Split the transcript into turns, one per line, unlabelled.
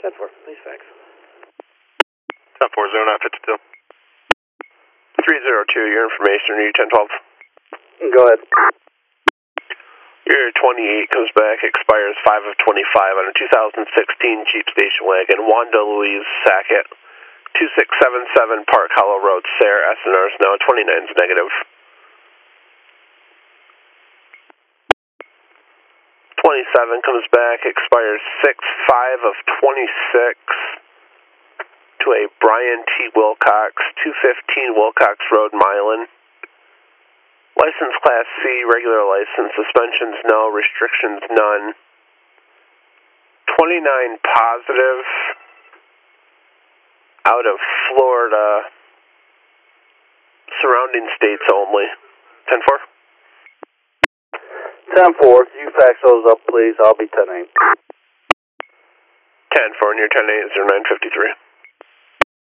10-4, please fax.
10-4, 0952. 302, your information, are you 1012?
Go ahead.
Your 28 comes back, expires 5 of 25 on a 2016 Jeep station wagon, Wanda Louise Sackett, 2677 Park Hollow Road, Sayre, SNR is now 29's negative. 27 comes back, expires 6-5 of 26 to a Brian T. Wilcox, 215 Wilcox Road, Milan. License Class C, regular license, suspensions no, restrictions none. 29 positive, out of Florida, surrounding states only. 10-4?
10-4, you fax those up, please. I'll be 10-8.
10-4, and your 10-8 is your 953.